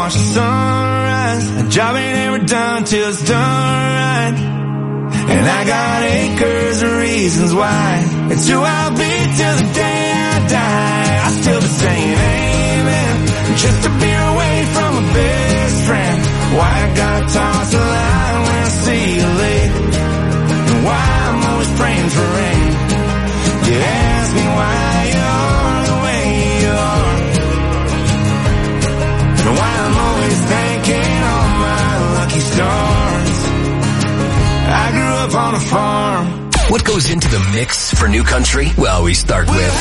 watch the sunrise. A job ain't ever done till it's done right. And I got acres of reasons why. It's who I'll be till the day I die. I still be saying amen, just a beer away from a best friend. Why I gotta toss the line when I see you late, and why I'm always praying for rain. You ask me why you are the way you are, and why I'm always thanking all my lucky stars. I grew up on a farm. What goes into the mix for New Country? Well, we start with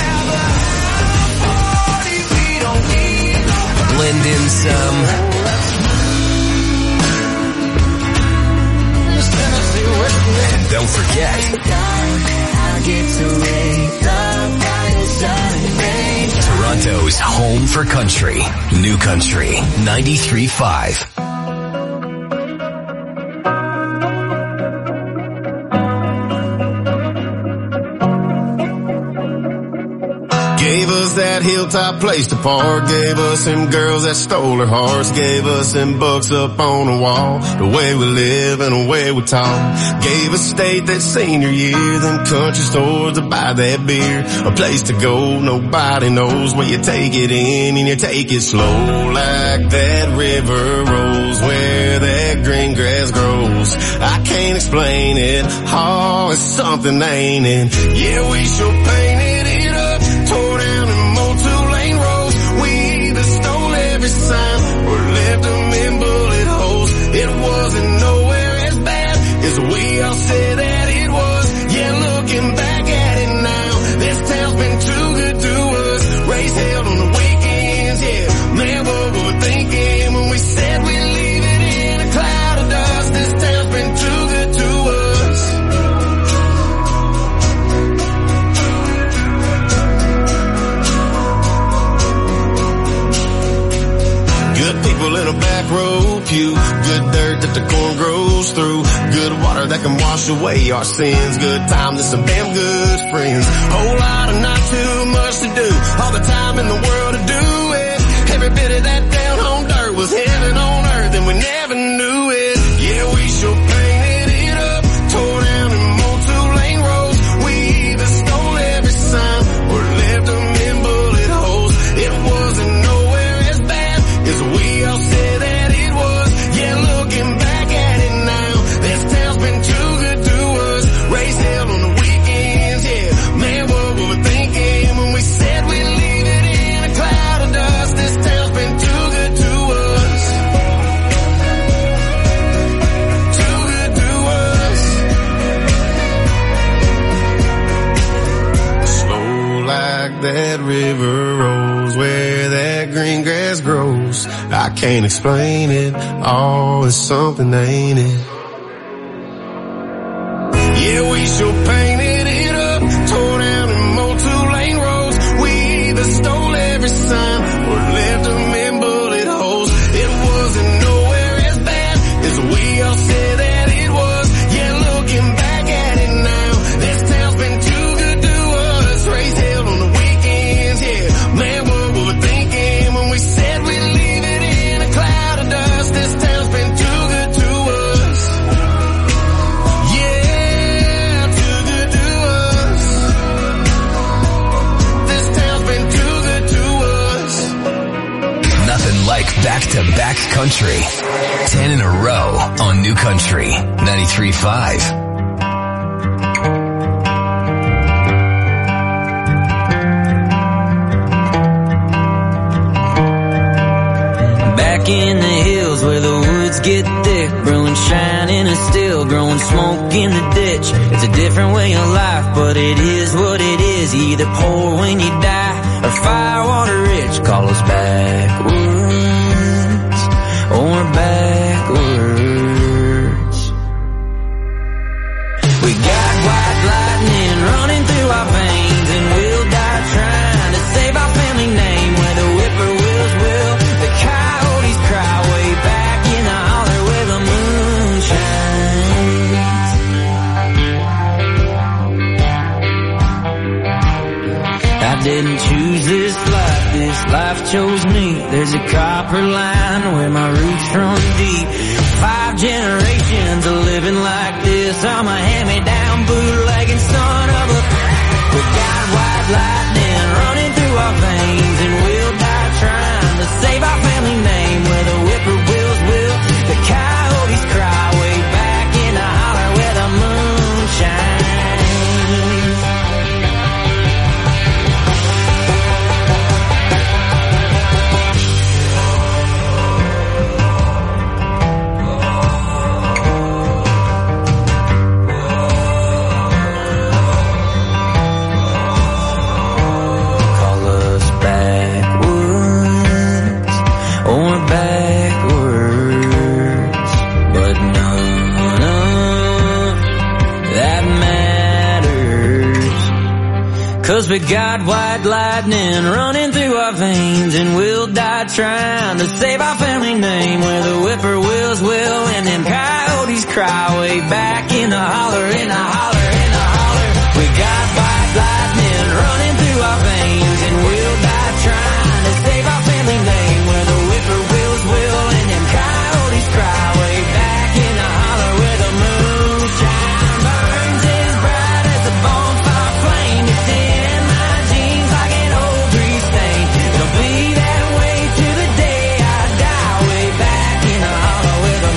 blend in some and don't forget Toronto's home for country. New Country 93.5. Gave us that hilltop place to park. Gave us them girls that stole our hearts. Gave us them books up on the wall. The way we live and the way we talk. Gave us state that senior year. Them country stores to buy that beer. A place to go, nobody knows where you take it in and you take it slow. Like that river rolls where that green grass grows. I can't explain it. Oh, it's something, ain't it? Yeah, we sure painted it up. Tore down them old two-lane roads. We either stole every sign or left them in bullet holes. It wasn't nowhere as bad as we all said that it was. Yeah, looking back at it now, this town's been too good to us. Race held on the weekends, yeah. Man, what we were thinking when we said we'd leave it in a cloud of dust. This town's been too good to us. Good people in a back row pew. Good dirt that the corn grows through. Good water that can wash away our sins. Good times and some damn good friends. Whole lot of not too much to do. All the time in the world to do it. Every bit of that down home dirt was heaven on earth and we never knew it. Yeah, we sure painted it up. Tore down them old two-lane roads. We either stole every sign or left them in bullet holes. It wasn't nowhere as bad as we all said that it was. Yeah, looking back at it now, this town's been too good to us. Race held on the weekends, yeah. Man, what we were thinking when we said we'd leave it in a cloud of dust. This town's been too good to us. Too good to us. Slow like that river rolls where that green grass grows. I can't explain it. Oh, it's something, ain't it? Yeah, we sure painted it up. Tore down them old two-lane roads. We either stole every sign or left them in bullet holes. It wasn't nowhere as bad as we all said that it was. Yeah, looking back at it now, this town's been too good to us. Race held on the weekends, yeah. Man, what we were thinking when we said we'd leave it in a cloud of dust. This town's been too good to us. Yeah, too good to us. This town's been too good to us. nothing like back-to-back country. 10 in a row on New Country 93.5. In the hills where the woods get thick, brewing shining and still growing smoke in the ditch. It's a different way of life, but it is what it is. You either poor when you die or firewater rich. Call us backwards or backwards. We got white lightning running through our veins, and we'll die trying to save our family name. Where the whippoorwills will, the coyotes cry way back in the holler where the moon shines. I didn't choose this life chose me. There's a copper line where my roots run deep. 5 generations of living like this. I'm a hand-me-down bootlegging son of a... We got white lightning running through our veins, and we'll die trying to save our family name. Where the whippoorwills will, the coyotes cry way back in the holler where the moon shines. Cause we got white lightning running through our veins, and we'll die trying to save our family name. Where the whippoorwills will and them coyotes cry way back in the holler, in the holler, in the holler. We got white lightning running through our veins, and we'll die trying to save our family name. Where the whippoorwills will and them coyotes cry way back in the holler where the moonshine burns as bright as a bonfire flame. It's in my jeans like an old grease stain. It'll be that way to the day I die, way back in the holler where the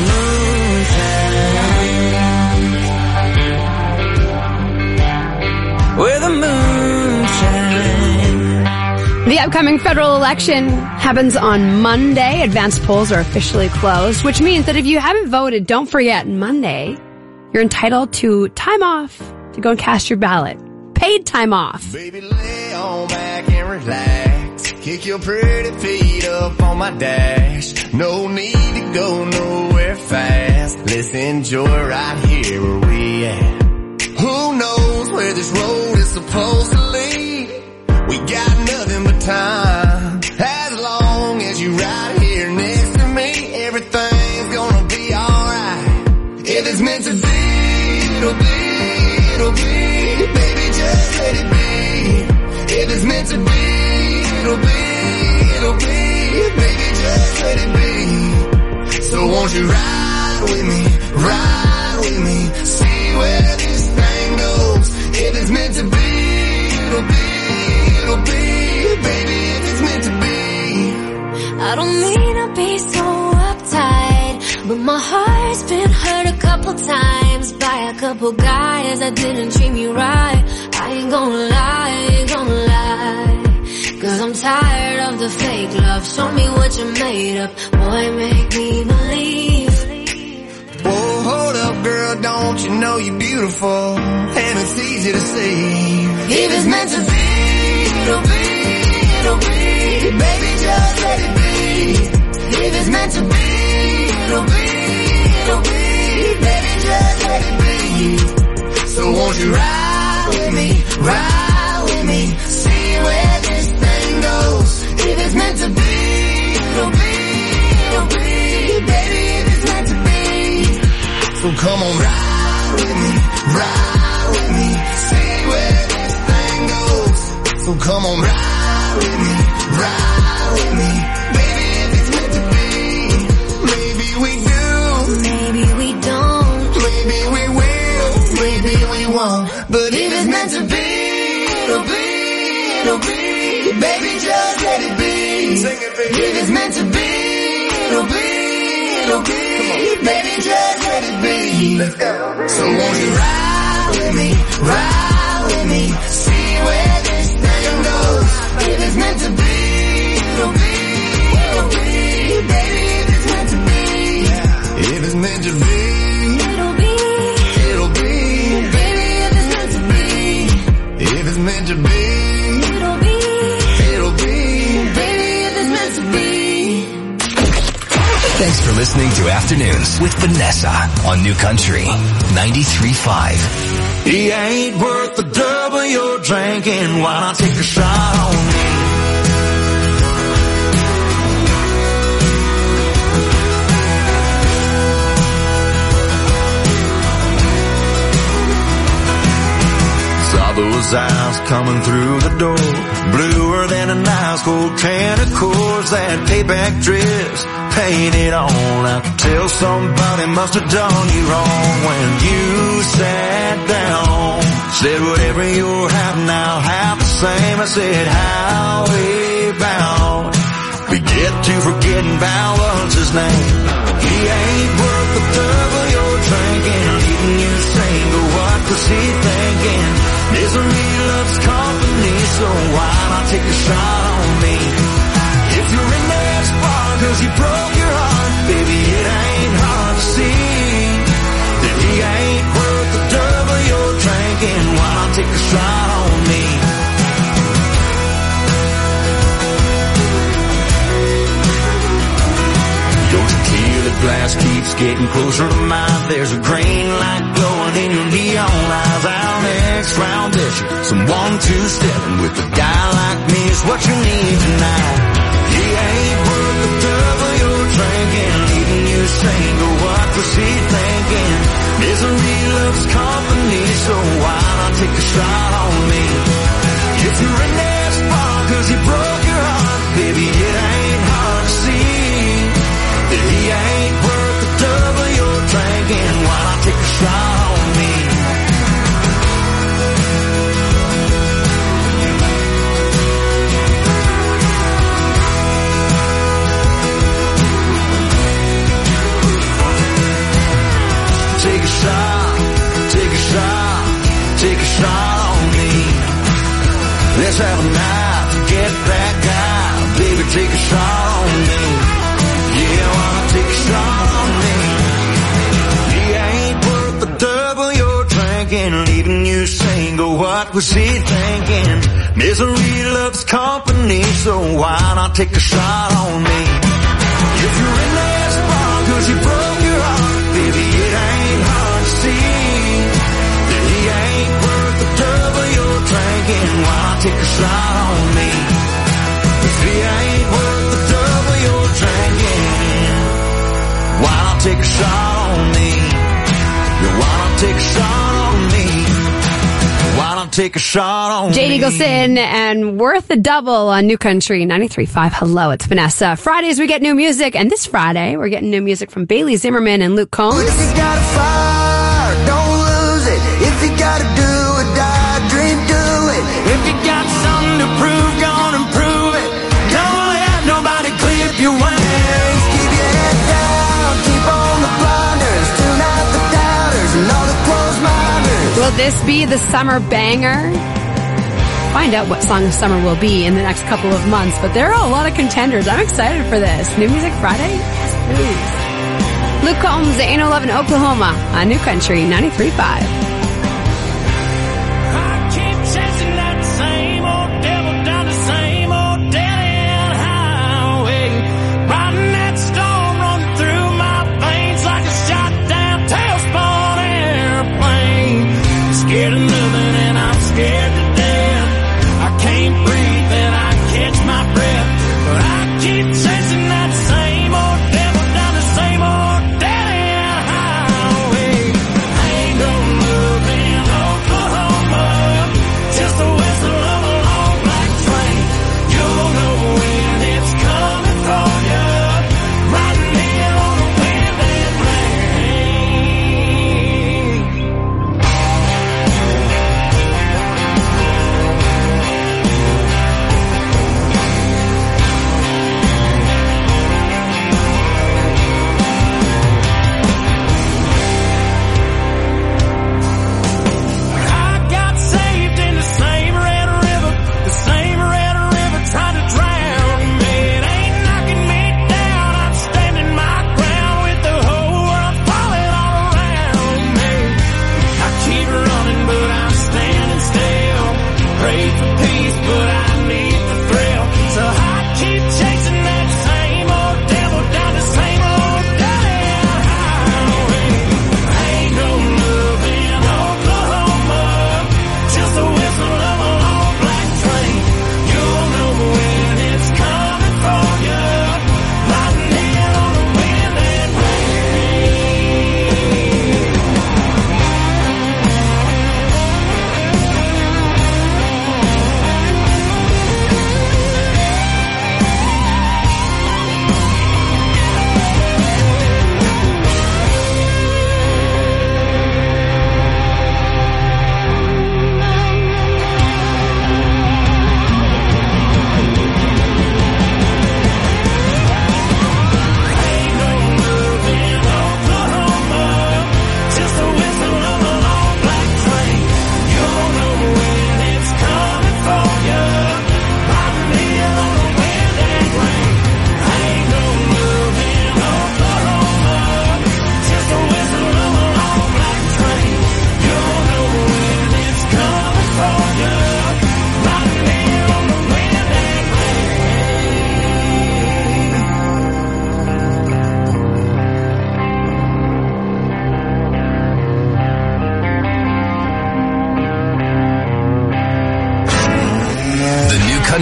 moonshine. Where the moonshine. The upcoming federal election happens on Monday. Advanced polls are officially closed, which means that if you haven't voted, don't forget Monday, you're entitled to time off to go and cast your ballot. Paid time off. Baby, lay on back and relax. Kick your pretty feet up on my dash. No need to go nowhere fast. Let's enjoy right here where we at. Who knows where this road is supposed to lead? We got nothing but time. As long as you right here next to me, everything's gonna be alright. If it's meant to be, it'll be, it'll be. Baby, just let it be. If it's meant to be, it'll be, it'll be. Baby, just let it be. So won't you ride with me, ride with me, see where this thing goes. If it's meant to be, it'll be, it'll be. Baby, if it's meant to be. I don't mean to be so uptight, but my heart's been hurt a couple times by a couple guys that didn't treat me right. I ain't gonna lie, I ain't gonna lie. Cause I'm tired of the fake love. Show me what you made up, boy, make me believe. Whoa, hold up, girl, don't you know you're beautiful? And it's easy to see. If it's meant to be, it'll be, it'll be. Baby, just let it be. If it's meant to be, it'll be, it'll be. Baby, just let it be. So won't you ride with me, ride with me, see where this thing goes. If it's meant to be, it'll be, it'll be. Baby, if it's meant to be. So come on, ride with me, ride with me, see where this thing goes. So come on, ride with me, ride with me. Baby, if it's meant to be. Maybe we do, Maybe we don't, maybe we will, maybe we won't. But if it's meant to be, it'll be, it'll be. Baby, just let it be. Sing it, baby. If it's meant to be, it'll be, it'll be. Baby, just let it be. Let's go. So won't you ride with me, see where this thing goes. If it's meant to be, it'll be, it'll be. Baby, if it's meant to be. If it's meant to be, it'll be, it'll be. Baby, if it's meant to be. If it's meant to be, it'll be, it'll be. Baby, if it's meant to be. Thanks for listening to Afternoons with Vanessa on New Country 93.5. He ain't worth the double you're drinking. Why not take a shot on me? Saw those eyes coming through the door. Bluer than an ice cold can of course. That payback dress painted on. I could tell somebody must have done you wrong when you sat down. Said whatever you're having, I'll have the same. I said how we bound. We get to forgetting about what's his name. He ain't worth the double you're drinking. Leaving you single, what was he thinking? Misery loves company, so why not take a shot on me? If you're in that spot cause you broke your heart, baby, it ain't hard to see that he ain't worth the double you're drinking. Why not take a shot on me? Your tequila glass keeps getting closer to mine. There's a green light glowing in your neon eyes. Our next round issue, some 1-2-stepping with a guy like me is what you need tonight. He ain't worth the double you're drinking. Leaving you single, what was he thinking? Misery loves company, so why not take a shot on me? If you're in that spot cause you broke your heart, baby, it ain't hard to see that he ain't worth the double you're drinking. Why not take a shot on me? Take a shot, take a shot, take a shot on me. Let's have a night, forget that guy. Baby, take a shot on me. Yeah, wanna take a shot on me. He ain't worth the double you're drinking. Leaving you single, what was he thinking? Misery loves company, so why not take a shot on me? If you're in that spot cause you broke your heart, baby, it ain't hard to see that he ain't worth the double you're drinking. Why not take a shot on me? If he ain't worth the double you're drinking, why not take a shot on me? Yeah, why not take a shot on me? Why not take a shot on Jane me? Eagleson and Worth the Double on New Country 93.5. Hello, it's Vanessa. Fridays we get new music, and this Friday we're getting new music from Bailey Zimmerman and Luke Combs. If you got a fire, don't lose it. If you gotta do or die, dream, do it. If you got something to prove, gonna improve it. Don't let nobody clip your wings. Keep your head down, keep on the blinders. Tune out the doubters and all the closed minders. Will this be the summer banger? Find out what song of summer will be in the next couple of months, but there are a lot of contenders. I'm excited for this. New Music Friday? Yes, please. Luke Combs, Ain't No Love in Oklahoma on New Country 93.5. Scared of nothing and I'm scared to death. I can't breathe and I catch my breath, but I keep chasing that same old devil down the same old dead end highway. I ain't gonna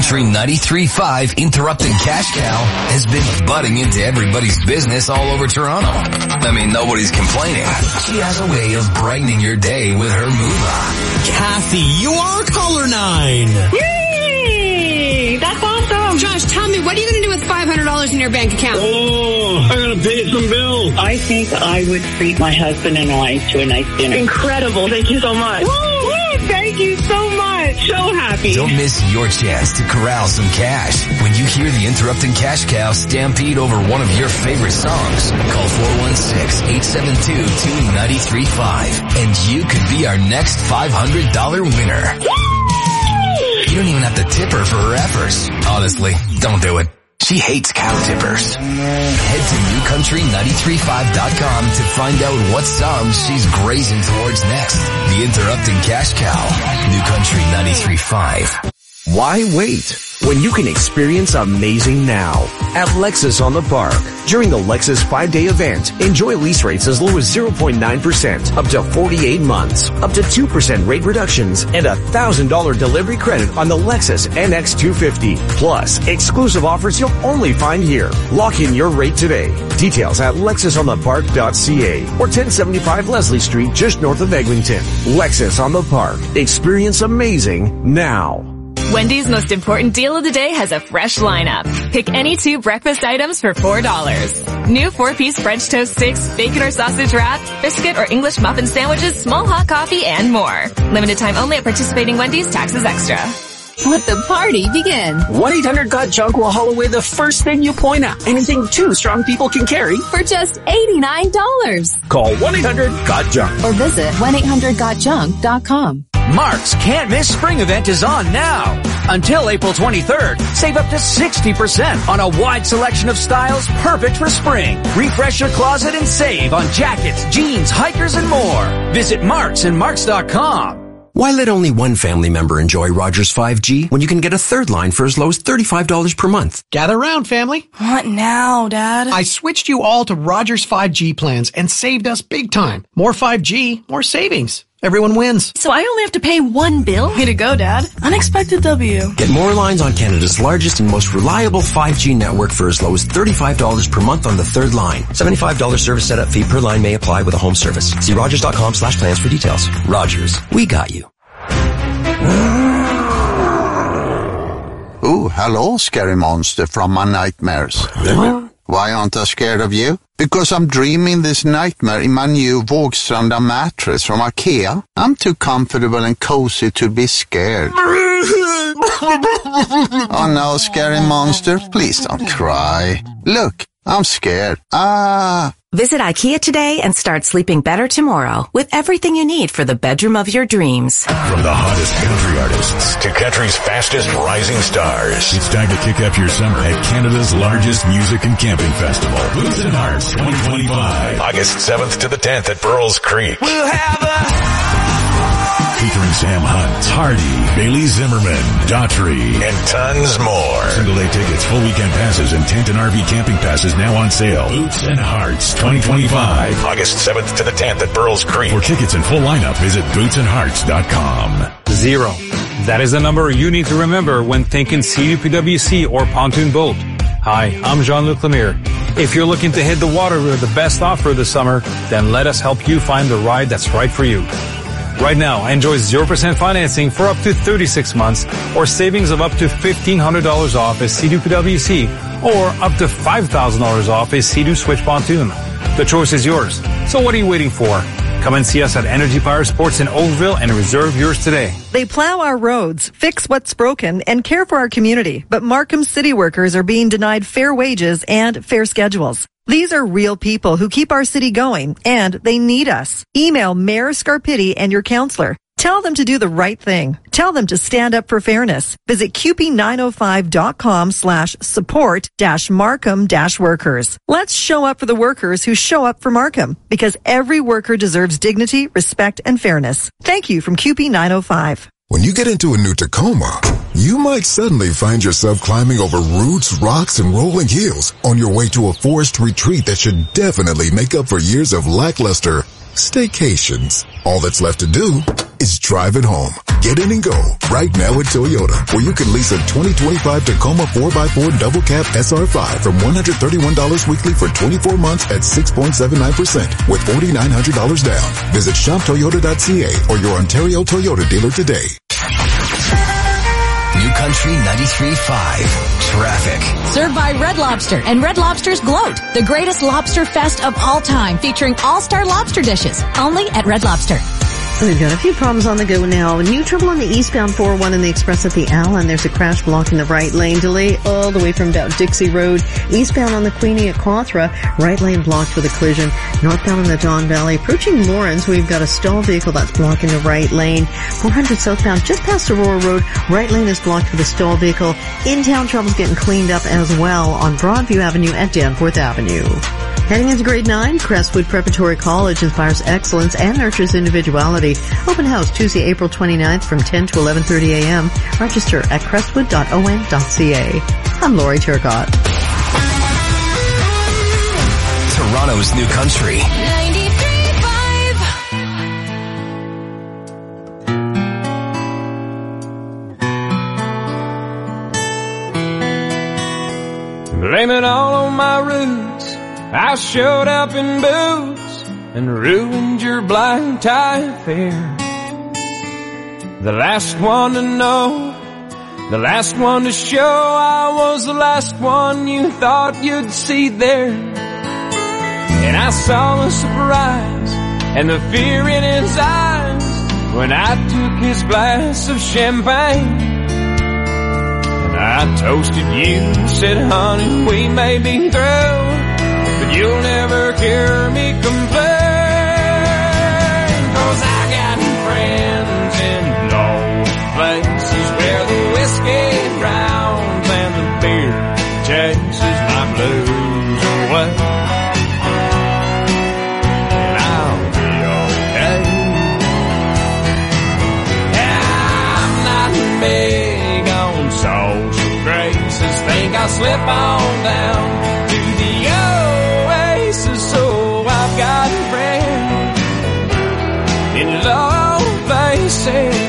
Country 93.5 Interrupting Cash Cow has been butting into everybody's business all over Toronto. I mean, nobody's complaining. She has a way of brightening your day with her moolah. Kathy, you are caller 9. Yay! That's awesome. Josh, tell me, what are you going to do with $500 in your bank account? Oh, I'm going to pay some bills. I think I would treat my husband and I to a nice dinner. Incredible. Thank you so much. Woo-hoo! Thank you so much. So happy. Don't miss your chance to corral some cash when you hear the Interrupting Cash Cow stampede over one of your favorite songs. Call 416-872-2935 and you could be our next $500 winner. You don't even have to tip her for her efforts. Honestly, don't do it. She hates cow tippers. Head to newcountry935.com to find out what songs she's grazing towards next. The Interrupting Cash Cow. New Country 93.5. Why wait when you can experience amazing now at Lexus on the Park? During the Lexus 5-day event, enjoy lease rates as low as 0.9% up to 48 months, up to 2% rate reductions, and $1,000 delivery credit on the Lexus NX 250. Plus, exclusive offers you'll only find here. Lock in your rate today. Details at lexusonthepark.ca or 1075 Leslie Street just north of Eglinton. Lexus on the Park. Experience amazing now. Wendy's most important deal of the day has a fresh lineup. Pick any 2 breakfast items for $4. New 4-piece French toast sticks, bacon or sausage wraps, biscuit or English muffin sandwiches, small hot coffee, and more. Limited time only at participating Wendy's, taxes extra. Let the party begin. 1-800-GOT-JUNK will haul away the first thing you point at. Anything 2 strong people can carry. For just $89. Call 1-800-GOT-JUNK. Or visit 1-800-GOTJUNK.com. Mark's Can't Miss Spring event is on now. Until April 23rd, save up to 60% on a wide selection of styles perfect for spring. Refresh your closet and save on jackets, jeans, hikers, and more. Visit Mark's and Marks.com. Why let only one family member enjoy Rogers 5G when you can get a third line for as low as $35 per month? Gather round, family. What now, Dad? I switched you all to Rogers 5G plans and saved us big time. More 5G, more savings. Everyone wins. So I only have to pay one bill? Way to go, Dad. Unexpected W. Get more lines on Canada's largest and most reliable 5G network for as low as $35 per month on the third line. $75 service setup fee per line may apply with a home service. See Rogers.com/plans for details. Rogers, we got you. Oh, hello, scary monster from my nightmares. Why aren't I scared of you? Because I'm dreaming this nightmare in my new Vågstranda mattress from IKEA. I'm too comfortable and cozy to be scared. Oh no, scary monster, please don't cry. Look, I'm scared. Visit IKEA today and start sleeping better tomorrow with everything you need for the bedroom of your dreams. From the hottest country artists to country's fastest rising stars, it's time to kick up your summer at Canada's largest music and camping festival, Boots and Hearts 2025. August 7th to the 10th at Burles Creek. We'll have Featuring Sam Hunt, Hardy, Bailey Zimmerman, Daughtry, and tons more. Single-day tickets, full weekend passes, and tent and RV camping passes now on sale. Boots and Hearts 2025. August 7th to the 10th at Burles Creek. For tickets and full lineup, visit bootsandhearts.com. 0. That is the number you need to remember when thinking CDPWC or pontoon boat. Hi, I'm Jean-Luc Lemire. If you're looking to hit the water with the best offer this summer, then let us help you find the ride that's right for you. Right now, enjoy 0% financing for up to 36 months or savings of up to $1,500 off a Sea-Doo PWC or up to $5,000 off a Sea-Doo Switch pontoon. The choice is yours. So what are you waiting for? Come and see us at Energy Power Sports in Oakville and reserve yours today. They plow our roads, fix what's broken, and care for our community. But Markham city workers are being denied fair wages and fair schedules. These are real people who keep our city going, and they need us. Email Mayor Scarpitti and your counselor. Tell them to do the right thing. Tell them to stand up for fairness. Visit QP905.com/support-Markham-workers. Let's show up for the workers who show up for Markham, because every worker deserves dignity, respect, and fairness. Thank you from QP905. When you get into a new Tacoma, you might suddenly find yourself climbing over roots, rocks, and rolling hills on your way to a forest retreat that should definitely make up for years of lackluster staycations. All that's left to do is drive it home. Get in and go right now at Toyota, where you can lease a 2025 Tacoma 4x4 double cab SR5 from $131 weekly for 24 months at 6.79% with $4,900 down. Visit shoptoyota.ca or your Ontario Toyota dealer today. New Country 93.5 Traffic. Served by Red Lobster and Red Lobster's Gloat, the greatest lobster fest of all time, featuring all-star lobster dishes, only at Red Lobster. We've got a few problems on the go now. New trouble on the eastbound 401 in the express at the Allen. There's a crash blocking the right lane. Delay all the way from about Dixie Road. Eastbound on the Queenie at Cawthra. Right lane blocked with a collision. Northbound in the Don Valley. Approaching Lawrence, we've got a stall vehicle that's blocking the right lane. 400 southbound just past Aurora Road. Right lane is blocked with a stall vehicle. In-town trouble's getting cleaned up as well on Broadview Avenue at Danforth Avenue. Heading into grade 9, Crestwood Preparatory College inspires excellence and nurtures individuality. Open house Tuesday, April 29th from 10 to 11:30 a.m. Register at crestwood.on.ca. I'm Lori Turcott. Toronto's New Country 93.5. Blame it all on my roots. I showed up in boots and ruined your black tie affair. The last one to know, the last one to show, I was the last one you thought you'd see there. And I saw the surprise and the fear in his eyes when I took his glass of champagne. And I toasted you, said, honey, we may be through, but you'll never hear me complain. 'Cause I got friends in low places where the whiskey drowns and the beer chases my blues away. And I'll be okay. I'm not big on social graces. Think I'll slip on down to the oasis, so I've got friends in low places.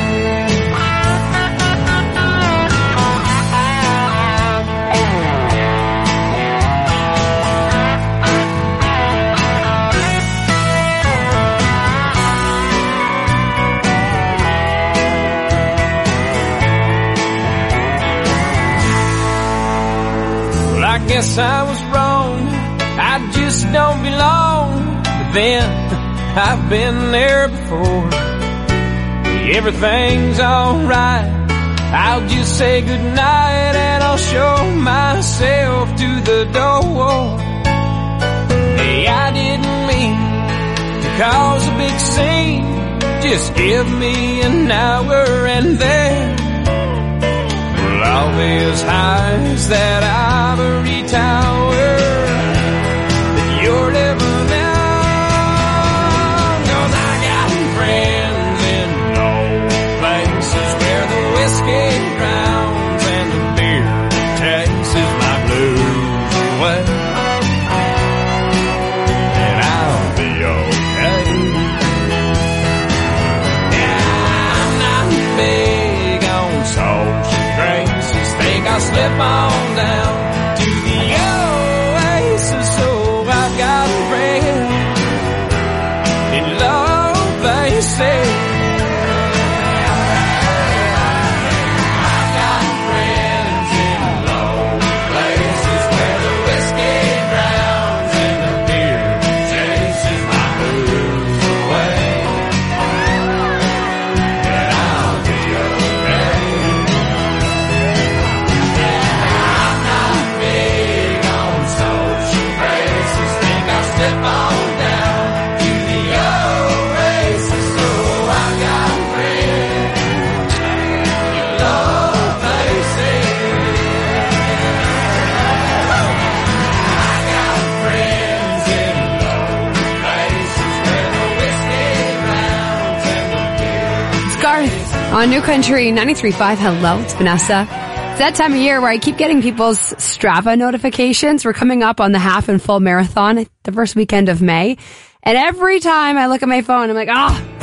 Well, I guess I was wrong. I just don't belong. But then I've been there before. Everything's alright. I'll just say goodnight and I'll show myself to the door. Hey, I didn't mean to cause a big scene. Just give me an hour and then we'll all be as high as that ivory tower that you're ever known. 'Cause I got friends in low places where the whiskey drowns and the beer chases my blues away. And I'll be okay. Yeah, I'm not big on social graces. Think I'll slip on down to the oasis, so I've got friends in low places. I've got friends in low places where the whiskey drowns and the beer chases my blues away. And I'll be okay. I'm not big on social graces. Think I'll slip on down to the oasis, so I've got friends in low places. I got friends in low places where the whiskey drowns and the beer. It's Garth on New Country 93.5. Hello, it's Vanessa. It's that time of year where I keep getting people's Strava notifications. We're coming up on the half and full marathon the first weekend of May. And every time I look at my phone, I'm like,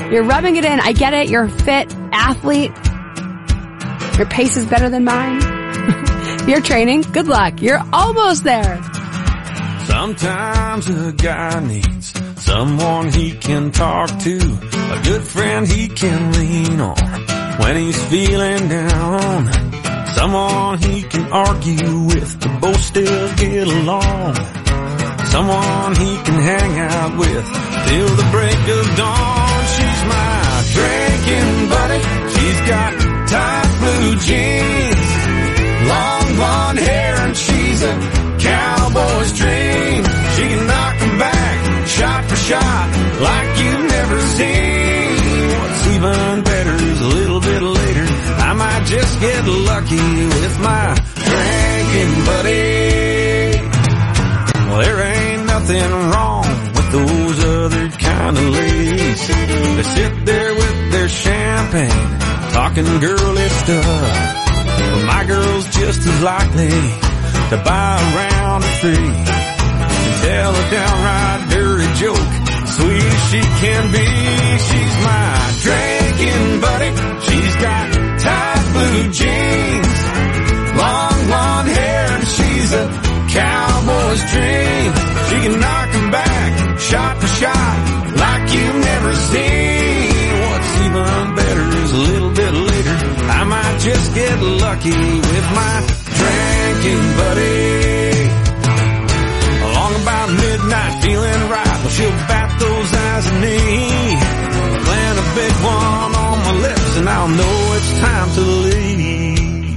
You're rubbing it in. I get it. You're a fit athlete. Your pace is better than mine. You're training. Good luck. You're almost there. Sometimes a guy needs someone he can talk to, a good friend he can lean on when he's feeling down, someone he can argue with to both still get along, someone he can hang out with till the break of dawn. She's my drinking buddy. She's got tight blue jeans, long blonde hair, and she's a cowboy's dream. She can knock 'em back, shot for shot, like you've never seen. What's even better is a little bit later, I might just get lucky with my drinking buddy. Well, there ain't nothing wrong with those other kind of ladies. They sit there with their champagne, talking girly stuff. But my girl's just as likely to buy a round of three and tell a downright dirty joke, sweet as she can be. She's my drinking buddy. She's got tight blue jeans, long blonde hair, and she's a cowboy's dream. She can knock 'em back, shot for shot, like you've never seen. What's even better is a little bit later, I might just get lucky with my drinking buddy. Along about midnight, feeling right, well, she'll bat those eyes at me, plant a big one on my lips, and I'll know it's time to leave.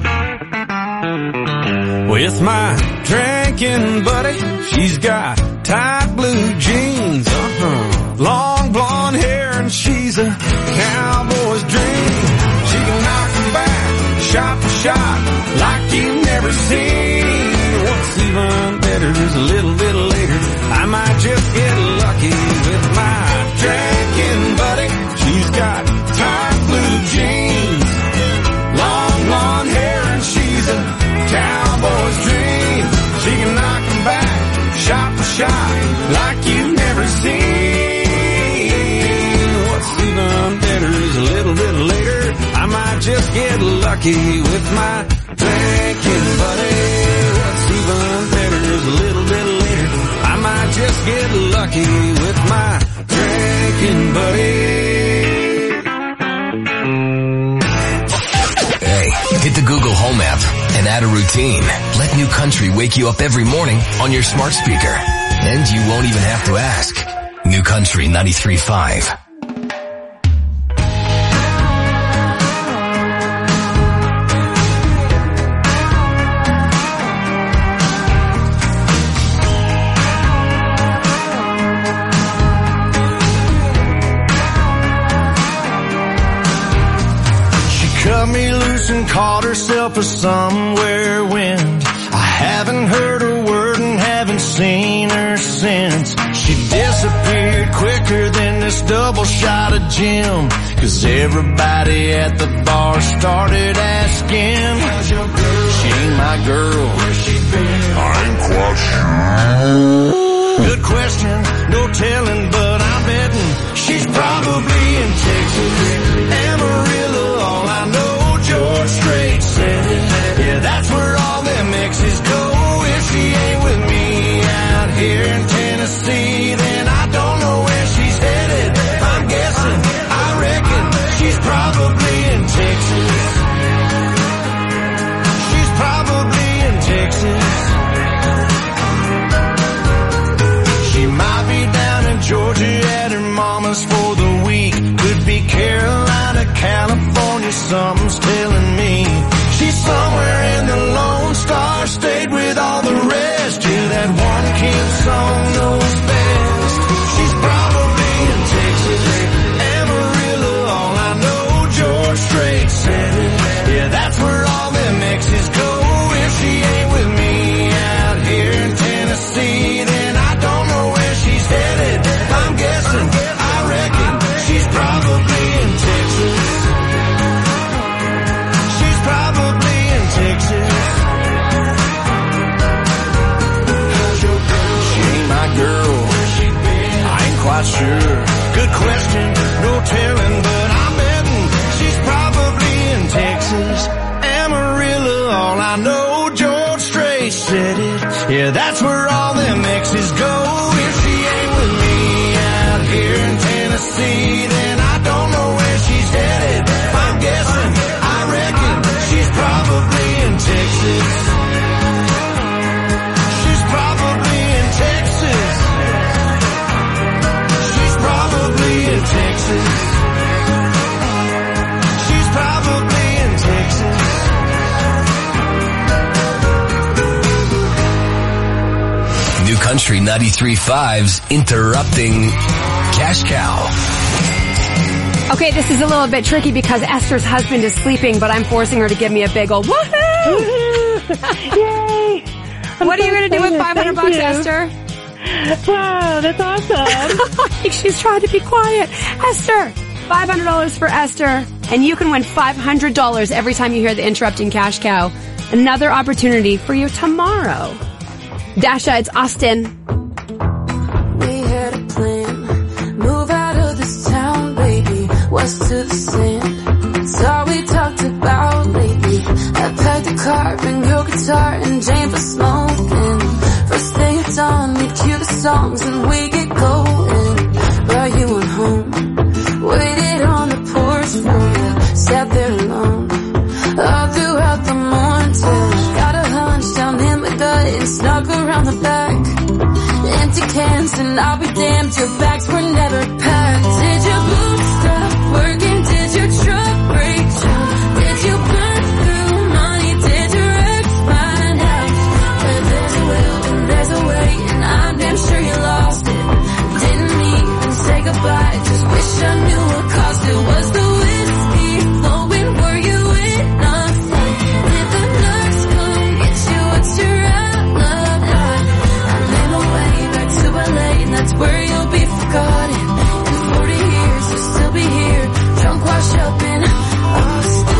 With my drinking buddy, she's got tight blue jeans, long blonde hair, and she's a cowboy's dream. She can knock 'em back, shot for shot, like you've never seen. What's even better is a little bit later, I might just get lucky with my drinking buddy. She's got tight blue jeans, long blonde hair, and she's a cowboy's dream. She can knock 'em back, shot for shot, like you've never seen. What's even better is a little bit later, I might just get lucky with my drinking buddy. What's even better is a little bit later, I might just get lucky with my drinking buddy. Hey, hit the Google Home app and add a routine. Let New Country wake you up every morning on your smart speaker. And you won't even have to ask. New Country 93.5. Cut me loose and caught herself a somewhere wind. I haven't heard a word and haven't seen her since. She disappeared quicker than this double shot of gin, 'cause everybody at the bar started asking, how's your girl? She ain't my girl. Where's she been? I ain't quite sure. Good question, no telling, but I'm betting she's probably in Texas, Amarillo, all I know, George Strait said it. Yeah, that's where all them exes go. If she ain't with me out here in Tennessee, then I don't know where she's headed. I'm guessing, I reckon she's probably in Texas. She's probably in Texas. She might be down in Georgia at her mama's for the week. Could be Carolina, California, something's telling me. She's somewhere in the Lone Star State with all the rest. Yeah, that one king song knows best. She's probably in Texas, Amarillo, all I know, George Strait said it. Yeah, that's where all them exes go. If she ain't with me out here in Tennessee, then I don't know where she's headed. I'm guessing, I reckon she's probably in Texas. She's probably in Texas. How's your girl? She ain't my girl. Where's she been? I ain't quite sure. Good question, no telling. Yeah, that's where all them exes go. If she ain't with me out here in Tennessee, then I don't know where she's headed. I'm guessing, I reckon she's probably in Texas. She's probably in Texas. She's probably in Texas. She's probably in Texas. New Country 93.5's Interrupting Cash Cow. Okay, this is a little bit tricky because Esther's husband is sleeping, but I'm forcing her to give me a big old woohoo! Yay! What are you going to do with $500, Esther? Wow, that's awesome. She's trying to be quiet. Esther, $500 for Esther, and you can win $500 every time you hear the Interrupting Cash Cow. Another opportunity for you tomorrow. Dasha, it's Austin. We had a plan. Move out of this town, baby. West to the sand. It's all we talked about lately. I packed the car, bring your guitar, and Jane for smoking. First thing at dawn, we'd cue the songs and we get going. Brought you on home. Waited on the porch for you. Sat there alone. All throughout the morning till I got a hunch down in my gut and snuck around the back. Empty cans and I'll be damned, your bags were never packed. Did your boots stop working? Did your truck break down? Did you burn through money? Did your ex find out? But there's a will and there's a way, and I'm damn sure you lost it. Didn't even say goodbye, just wish I knew what caused it. Was the whiskey flowing? Were you enough? Did the nurse come get you? What's your alibi? I made my way back to LA, and that's where you'll be forgotten. In 40 years, you'll still be here, drunk, washed up in Austin.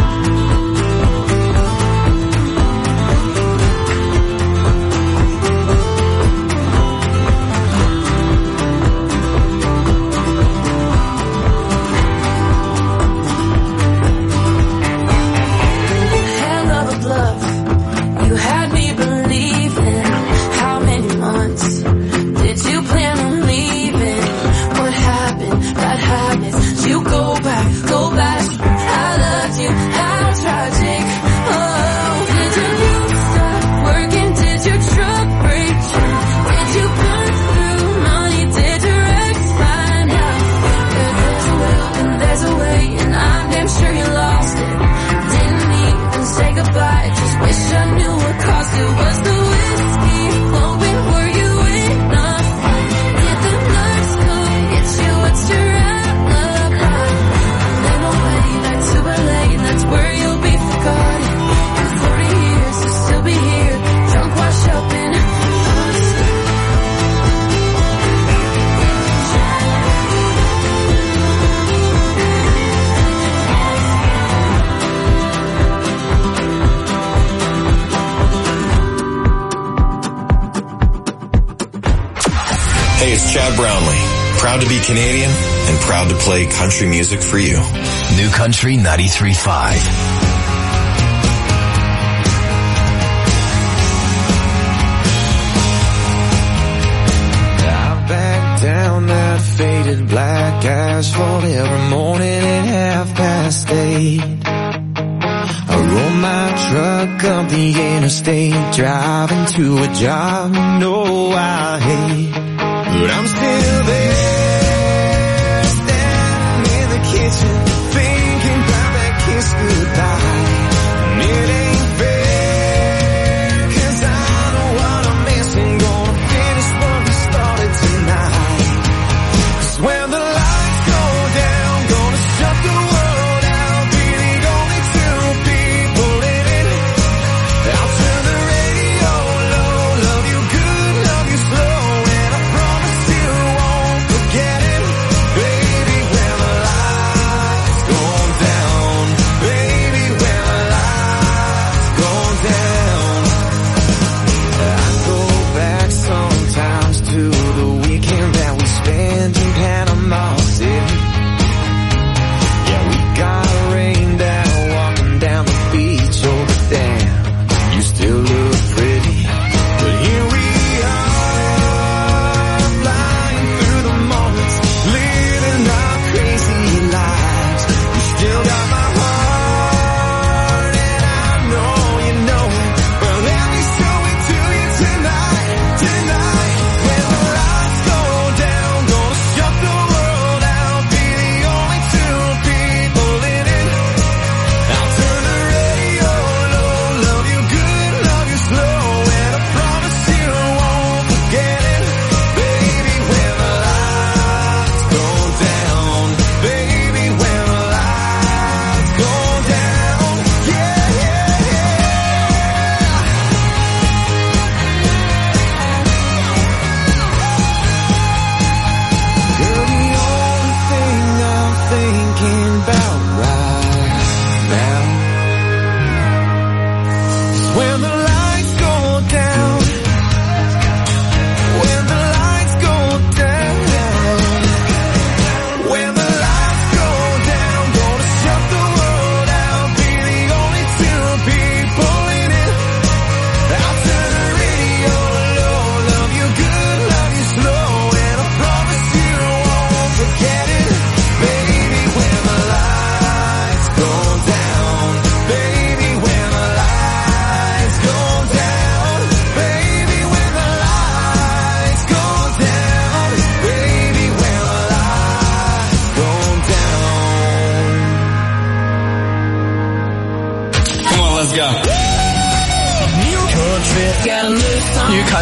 Hell of a bluff, you had me believing. How many months did you plan on leaving? What happened? Bad habits. You go back. I loved you. How tragic. Oh, did your boots stop working? Did your truck break down? Did you burn through money? Did your ex find out? Yeah, there's a will and there's a way, and I'm damn sure you lost it. Didn't even say goodbye, just wish I knew what caused it. Was the whiskey flowing? Were you enough? Did the nurse come get you? What's your alibi? I made my way back to LA, and that's where you'll be forgotten. In 40 years, you'll still be here, drunk, washed up in Austin. Hey, it's Chad Brownlee. Proud to be Canadian and proud to play country music for you. New Country 93.5. I back down that faded black asphalt every morning at 8:30. I roll my truck up the interstate, driving to a job you know I hate. But I'm still there, standing in the kitchen, thinking about that kiss goodbye. And it ain't fair, 'cause I know what I'm missing. Gonna finish what we started tonight. 'Cause when the lights go down, gonna shut the world out. Be the only two people in it. I'll turn the radio low, love you good, love you slow, and I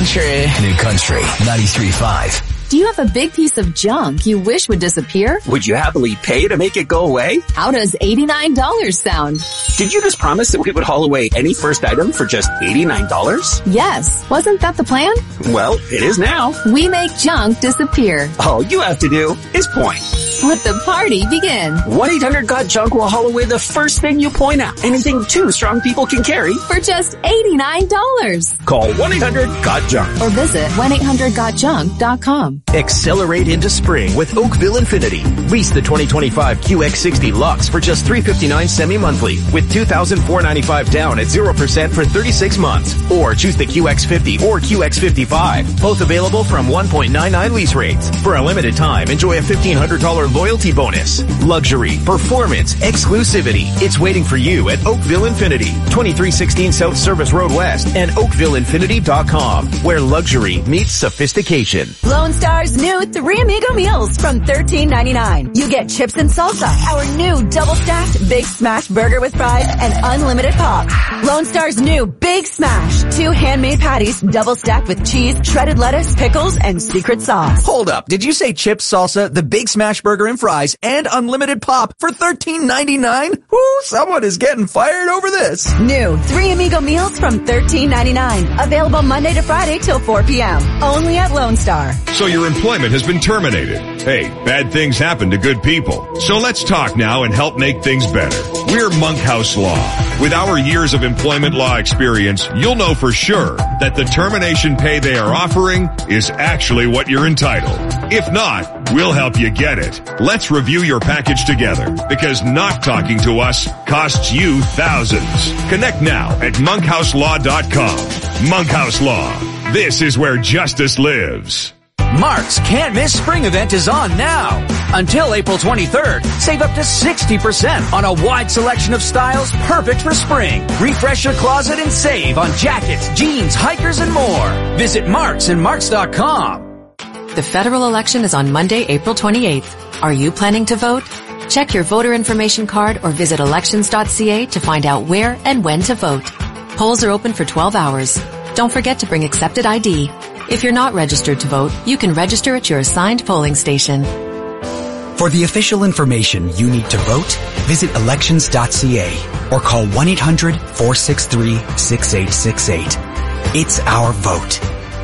country. New Country 93.5. Do you have a big piece of junk you wish would disappear? Would you happily pay to make it go away? How does $89 sound? Did you just promise that we would haul away any first item for just $89? Yes. Wasn't that the plan? Well, it is now. We make junk disappear. All you have to do is point. Let the party begin. 1-800-GOT-JUNK will haul away the first thing you point at. Anything two strong people can carry. For just $89. Call 1-800-GOT-JUNK. Or visit 1-800-GOT-JUNK.com. Accelerate into spring with Oakville Infinity. Lease the 2025 QX60 Lux for just $359 semi-monthly with $2,495 down at 0% for 36 months. Or choose the QX50 or QX55. Both available from 1.99 lease rates. For a limited time, enjoy a $1,500 loyalty bonus. Luxury, performance, exclusivity. It's waiting for you at Oakville Infinity. 2316 South Service Road West and OakvilleInfinity.com, where luxury meets sophistication. Lone Star's new 3 Amigo meals from $13.99. You get chips and salsa, our new double-stacked Big Smash burger with fries, and unlimited pop. Lone Star's new Big Smash, 2 handmade patties, double-stacked with cheese, shredded lettuce, pickles, and secret sauce. Hold up. Did you say chips, salsa, the Big Smash burger and fries, and unlimited pop for $13.99? Ooh, someone is getting fired over this. New 3 Amigo meals from $13.99. Available Monday to Friday till 4 p.m. Only at Lone Star. So your employment has been terminated. Hey, bad things happen to good people. So let's talk now and help make things better. We're Monkhouse Law. With our years of employment law experience, you'll know for sure that the termination pay they are offering is actually what you're entitled. If not, we'll help you get it. Let's review your package together, because not talking to us costs you thousands. Connect now at monkhouselaw.com. Monkhouse Law. This is where justice lives. Mark's Can't Miss Spring event is on now. Until April 23rd, save up to 60% on a wide selection of styles perfect for spring. Refresh your closet and save on jackets, jeans, hikers, and more. Visit Marks and Marks.com. The federal election is on Monday, April 28th. Are you planning to vote? Check your voter information card or visit elections.ca to find out where and when to vote. Polls are open for 12 hours. Don't forget to bring accepted ID. If you're not registered to vote, you can register at your assigned polling station. For the official information you need to vote, visit elections.ca or call 1-800-463-6868. It's our vote.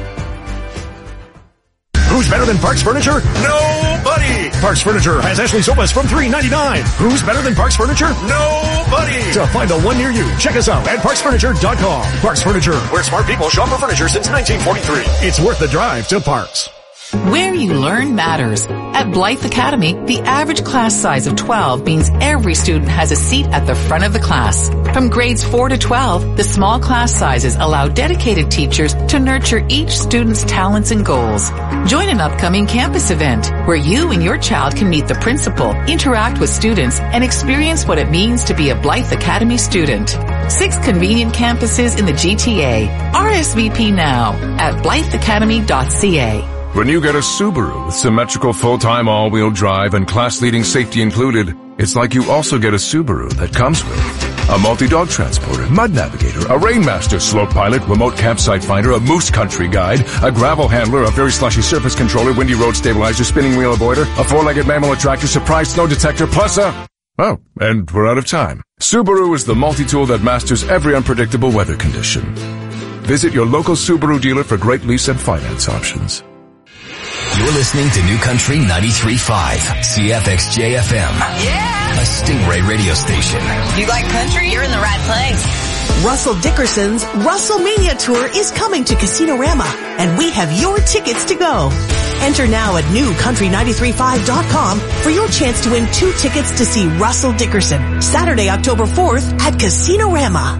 Who's better than Parks Furniture? Nobody! Parks Furniture has Ashley sofas from $399. Who's better than Parks Furniture? Nobody! To find the one near you, check us out at parksfurniture.com. Parks Furniture, where smart people shop for furniture since 1943. It's worth the drive to Parks. Where you learn matters. At Blythe Academy, the average class size of 12 means every student has a seat at the front of the class. From grades 4 to 12, the small class sizes allow dedicated teachers to nurture each student's talents and goals. Join an upcoming campus event where you and your child can meet the principal, interact with students, and experience what it means to be a Blythe Academy student. 6 convenient campuses in the GTA. RSVP now at blytheacademy.ca. When you get a Subaru with symmetrical full-time all-wheel drive and class-leading safety included, it's like you also get a Subaru that comes with a multi-dog transporter, mud navigator, a Rainmaster slope pilot, remote campsite finder, a moose country guide, a gravel handler, a very slushy surface controller, windy road stabilizer, spinning wheel avoider, a four-legged mammal attractor, surprise snow detector, plus a... Oh, and we're out of time. Subaru is the multi-tool that masters every unpredictable weather condition. Visit your local Subaru dealer for great lease and finance options. You're listening to New Country 93.5, CFXJ-FM. Yeah! A Stingray radio station. You like country? You're in the right place. Russell Dickerson's WrestleMania Tour is coming to Casino-Rama, and we have your tickets to go. Enter now at newcountry935.com for your chance to win 2 tickets to see Russell Dickerson, Saturday, October 4th at Casino-Rama.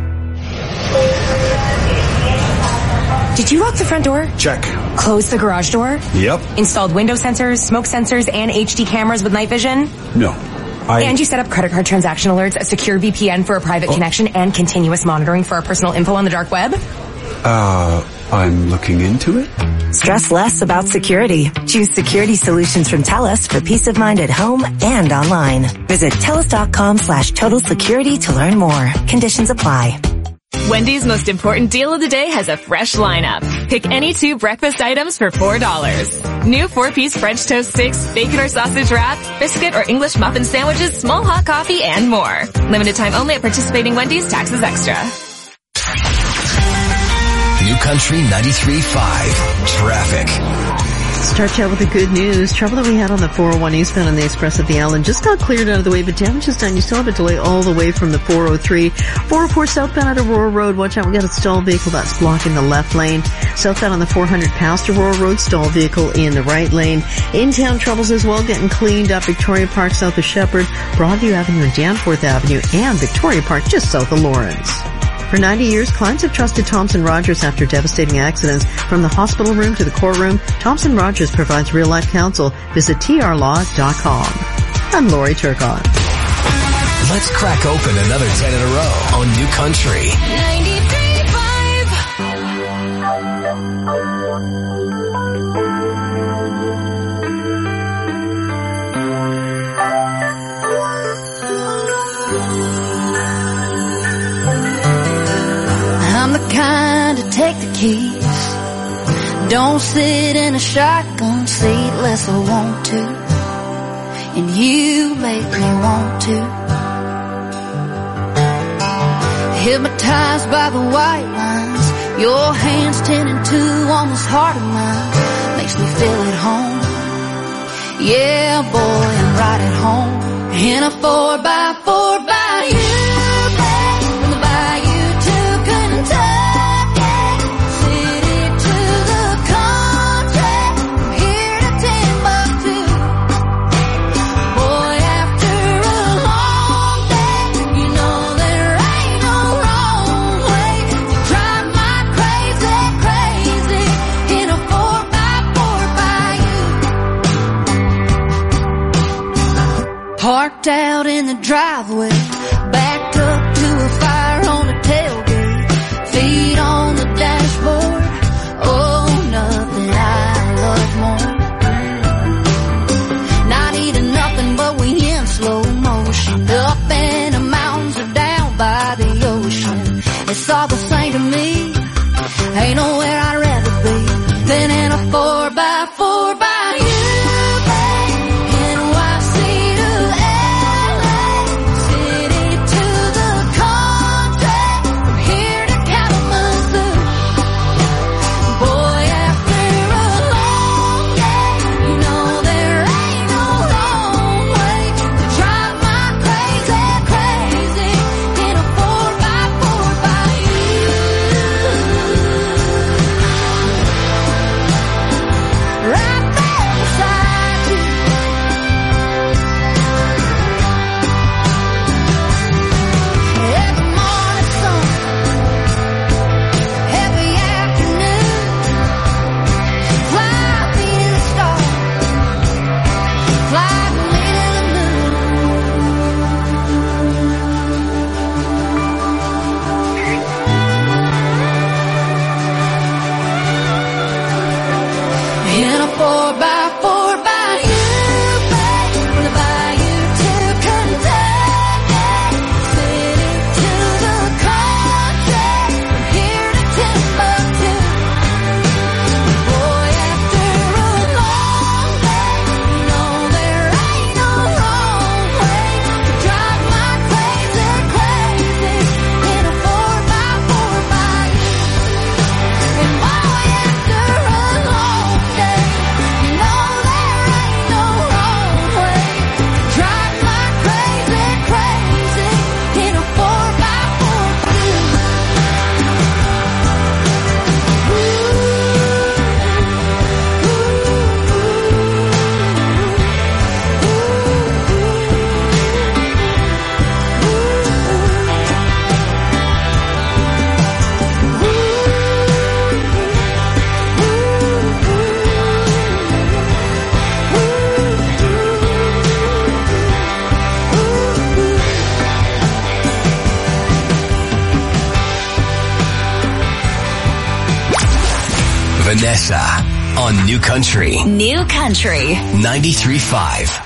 Did you lock the front door? Check. Close the garage door? Yep. Installed window sensors, smoke sensors, and HD cameras with night vision? No. And you set up credit card transaction alerts, a secure VPN for a private connection, and continuous monitoring for our personal info on the dark web? I'm looking into it. Stress less about security. Choose security solutions from TELUS for peace of mind at home and online. Visit TELUS.com/total security to learn more. Conditions apply. Wendy's most important deal of the day has a fresh lineup. Pick any 2 breakfast items for $4. New 4-piece French toast sticks, bacon or sausage wrap, biscuit or English muffin sandwiches, small hot coffee, and more. Limited time only at participating Wendy's. Taxes extra. New Country 93.5 Traffic. Start out with the good news. Trouble that we had on the 401 eastbound on the Express at the Island just got cleared out of the way, but damage is done. You still have a delay all the way from the 403. 404 southbound at Aurora Road. Watch out, we got a stalled vehicle that's blocking the left lane. Southbound on the 400 past Aurora Road, stalled vehicle in the right lane. In-town troubles as well, getting cleaned up. Victoria Park south of Shepherd, Broadview Avenue and Danforth Avenue, and Victoria Park just south of Lawrence. For 90 years, clients have trusted Thompson Rogers after devastating accidents. From the hospital room to the courtroom, Thompson Rogers provides real-life counsel. Visit trlaw.com. I'm Lori Turcotte. Let's crack open another 10 in a row on New Country 93.5. I'm the kind to take the keys. Don't sit in a shotgun seat unless I want to. And you make me want to. Hypnotized by the white lines, your hands 10 and 2 on this heart of mine. Makes me feel at home. Yeah, boy, I'm right at home. In a 4x4 by you. Parked out in the driveway, backed up to a fire on the tailgate, feet on the dashboard. Oh, nothing I love more. Not eating nothing, but we in slow motion, up in the mountains or down by the ocean. It's all the same to me. Ain't nowhere I'd rather be than in a 4x4 by you. Vanessa on New Country. New Country 93.5.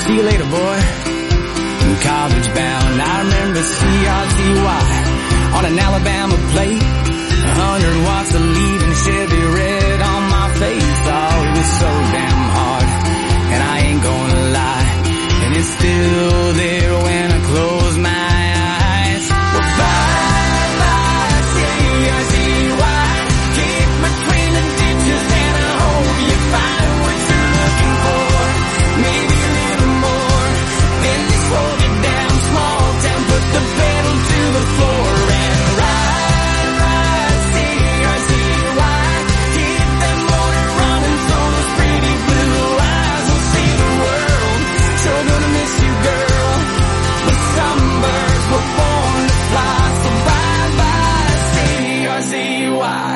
See you later, boy. College bound, I remember CRZY on an Alabama plate. 100 watts of leaving Chevy red on my face. Oh, it was so damn hard, and I ain't gonna lie, and it's still there when I close my eyes. Well, bye-bye, CRZY. Keep between the ditches, and I hope you find what you're looking for. Maybe a little more. Then they slow you down, small town, put the pedal to the floor and ride, CRZY. Keep that motor running so those pretty blue eyes will see the world. Sure gonna miss you, girl, but some birds were born to fly, so bye-bye, CRZY.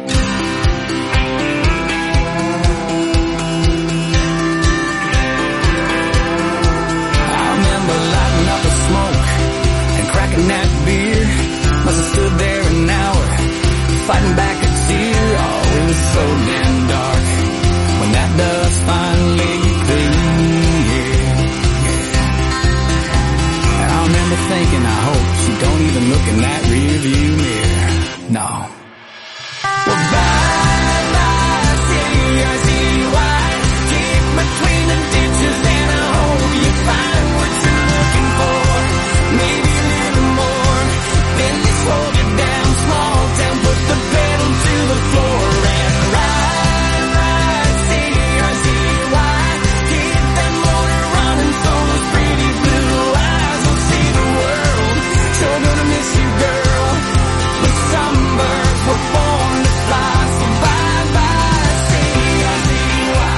That beer, must have stood there an hour, fighting back a tear. Oh, it was so damn dark when that dust finally cleared. And I remember thinking, I hope she don't even look in that rearview mirror. No. Well, bye-bye, CRZY. Keep between the ditches, and I hope you find what you're looking for. Maybe slow you down, small town, put the pedal to the floor and ride, CRZY. Keep that motor running so those pretty blue eyes will see the world. Sure gonna miss you, girl, but some birds were born to fly, so bye-bye, CRZY.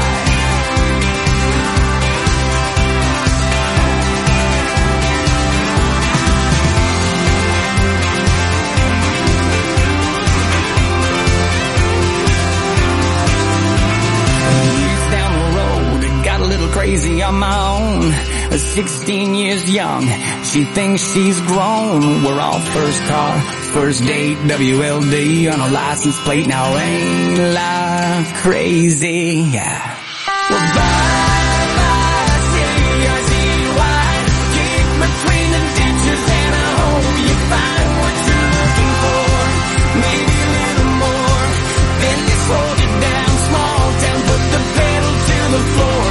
Crazy on my own, 16 years young, she thinks she's grown. We're all first car, first date, WLD on a license plate. Now ain't life crazy? Yeah. Well, bye-bye, CRZY. Keep between the ditches, and I hope you find what you're looking for. Maybe a little more. Then they slow you down, small town, put the pedal to the floor.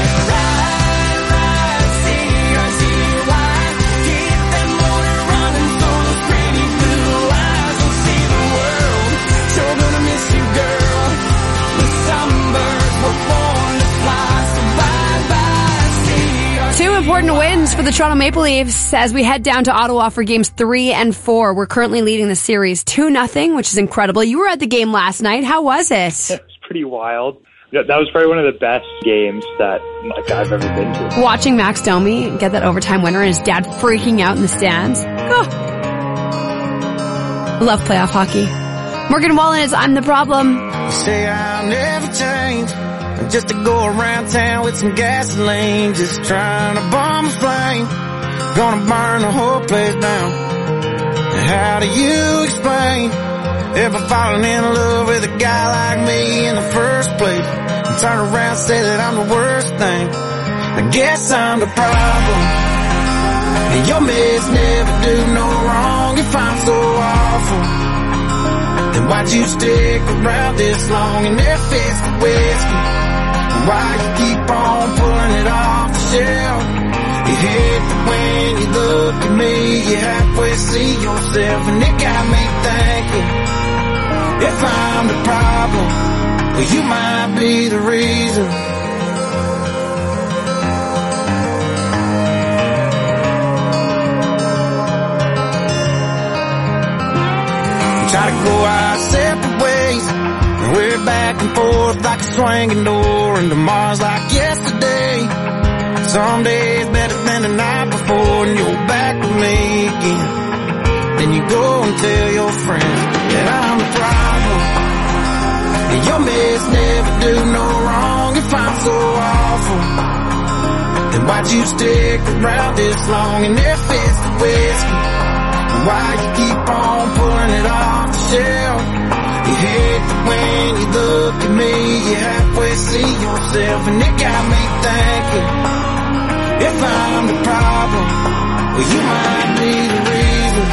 Important wins for the Toronto Maple Leafs as we head down to Ottawa for games 3 and 4. We're currently leading the series 2-0, which is incredible. You were at the game last night. How was it? It was pretty wild. That was probably one of the best games that I've ever been to. Watching Max Domi get that overtime winner and his dad freaking out in the stands. Oh. Love playoff hockey. Morgan Wallen is I'm the Problem. You say I'll never change. Just to go around town with some gasoline, just trying to bomb a flame, gonna burn the whole place down. And how do you explain ever falling in love with a guy like me in the first place, and turn around and say that I'm the worst thing? I guess I'm the problem, and your meds never do no wrong. If I'm so awful, then why'd you stick around this long and never fix the whiskey? Why you keep on pulling it off the shelf? You hate that when you look at me, you halfway see yourself, and it got me thinking, if I'm the problem, well, you might be the reason. We try to go our separate ways, we're back and forth like a swinging door, and tomorrow's like yesterday. Some days better than the night before, and you're back with me again. Then you go and tell your friends that I'm the problem, and your meds never do no wrong. If I'm so awful, then why'd you stick around this long and never fix the whiskey? And why you keep on pulling it off the shelf? You hate that when you look at me, you halfway see yourself, and it got me thinking, If I'm the problem, well, you might be the reason.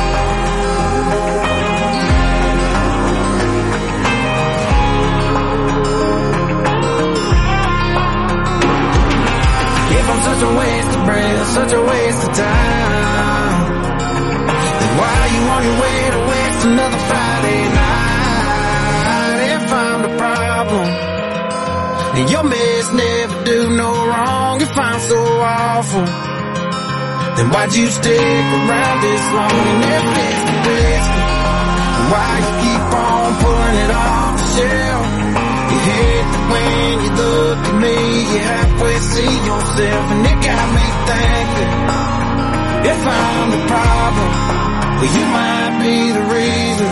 If I'm such a waste of breath, such a waste of time, then why are you on your way to waste another Friday night? If I'm the problem, and your mess never do no wrong, if I'm so awful, then why'd you stick around this long? And if it's the best, then why you keep on pulling it off the shelf? You hate that when you look at me, you halfway see yourself, and it got me thinking, if I'm the problem, well, you might be the reason.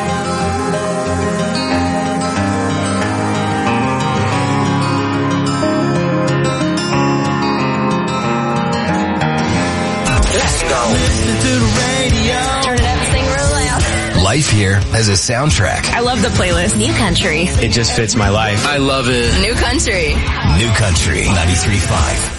Let's go. Listen to the radio. Turn it up and sing real loud. Life here has a soundtrack. I love the playlist. New Country. It just fits my life. I love it. New Country. New Country 93.5.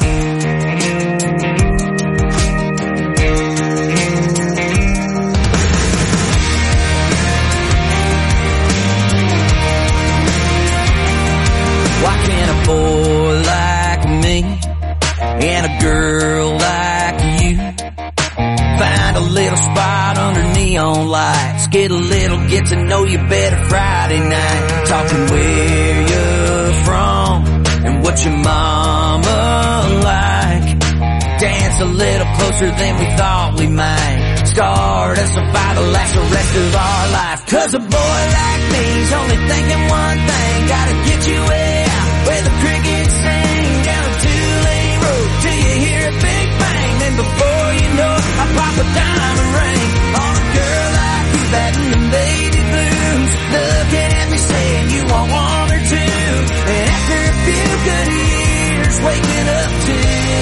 Why can't a boy like me and a girl like you find a little spot under neon lights, get a little get to know you better Friday night, talking where you're from and what your mama like, dance a little closer than we thought we might, start us a fight to last the rest of our life. Cause a boy like me's only thinking one thing, gotta get you out where the crickets sing, down a two-lane road till you hear a big bang, then before you know it, I pop a diamond ring on a girl like you, batting them baby blues, looking at me saying you want one or two, and after a few good years waking up to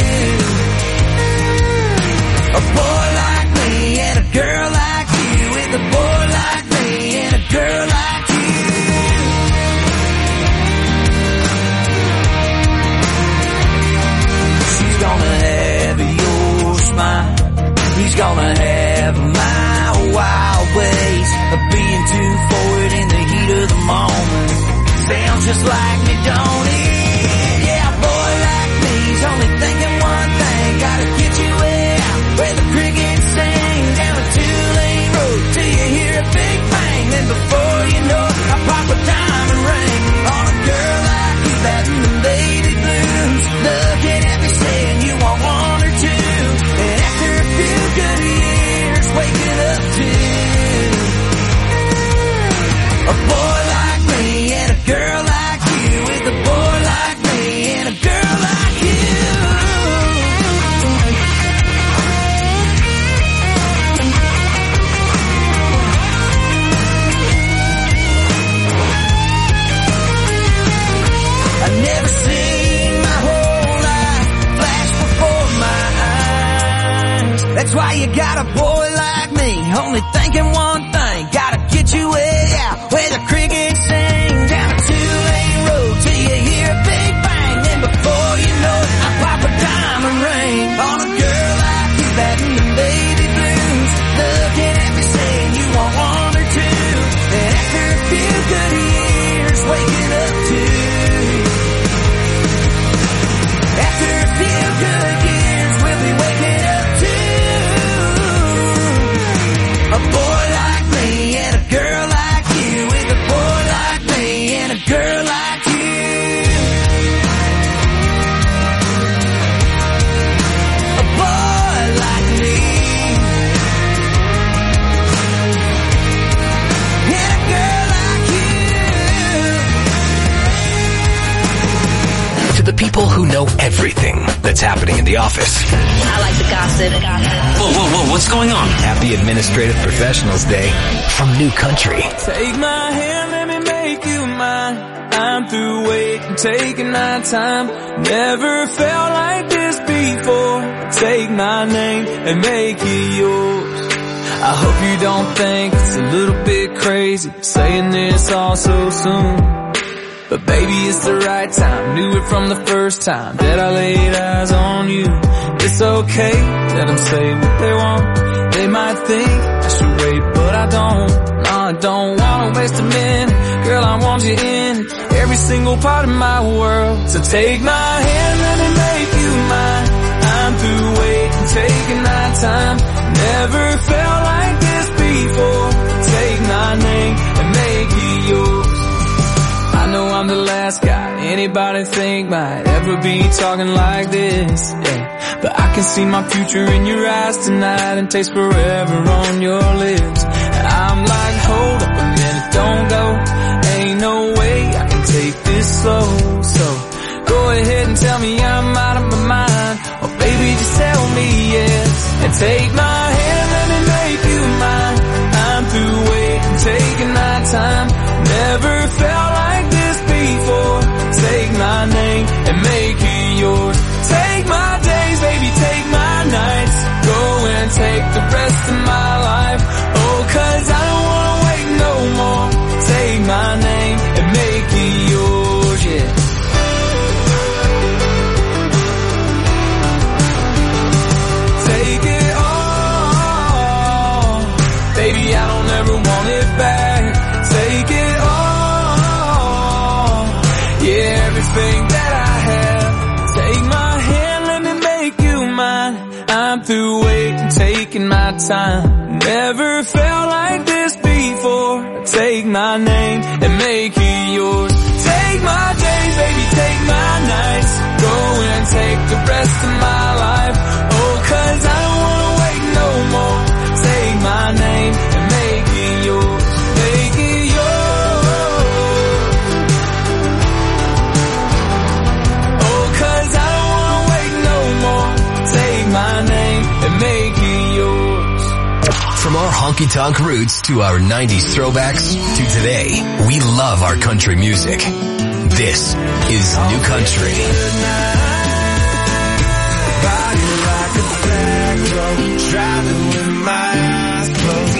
a boy like me and a girl like you, with a boy like me and a girl like you. She's gonna have your smile, he's gonna have my wild ways of being too forward in the heat of the moment. Sounds just like me, don't it? Yeah, a boy like me's only thinking one thing, gotta get you out where the crickets sing, down a two-lane road till you hear a big bang, then before you know it, I pop a diamond ring on a girl like you, batting them baby blues, looking at me saying you want one or two, and after a few good years waking up to a boy like me and a girl like you, with a boy like me and a girl like you. I've never seen my whole life flash before my eyes. That's why you got a boy like me, only thinking one thing, gotta get you way out where the crickets sing, down a two-lane road till you hear a big bang, then before you know it, I pop a diamond ring on a girl like you, batting them baby blues, looking at me saying you want one or two, and after a few good years waking up to, after a few good years we'll be waking up to a boy like me and a girl like you, with a boy like me and a girl like you. A boy like me and a girl like you. To the people who know everything that's happening in the office. I like the gossip. Whoa, what's going on? Happy Administrative Professionals Day from New Country. Take my hand, let me make you mine. I'm through waiting, taking my time. Never felt like this before. Take my name and make it yours. I hope you don't think it's a little bit crazy saying this all so soon. But baby, it's the right time. Knew it from the first time that I laid eyes on you. It's okay, let them say what they want. They might think I should wait, but I don't. No, I don't wanna waste a minute. Girl, I want you in every single part of my world. So take my hand, let me make you mine. I'm through waiting, taking my time. Never felt like this before. Take my name and make it yours. I know I'm the last guy anybody think might ever be talking like this, yeah. But I can see my future in your eyes tonight and taste forever on your lips. And I'm like, hold up a minute, don't go. Ain't no way I can take this slow. So go ahead and tell me I'm out of my mind, or baby just tell me yes. And take my hand, let me make you mine. I'm through waiting, taking my time. Never felt like this before. Take my name and make it yours. Take my days, baby, take my nights. Go and take the rest of my life. Oh, 'cause I don't wanna wait no more. Take my name and make it yours, yeah. Take it all, baby, I don't ever want it back. Take it all, yeah, everything that I have. Take my hand, let me make you mine. I'm through waiting, taking my time. Never felt like this before. Take my name and make it yours. Take my days, baby, take my nights. Go and take the rest of my life. Oh, 'cause I don't wanna wait no more. Take my name and make it yours. Make it yours. Oh, 'cause I don't wanna wait no more. Take my name and make it yours. From our honky-tonk roots to our 90s throwbacks to today, we love our country music. This is New Country. Body like a black road, driving with my eyes closed.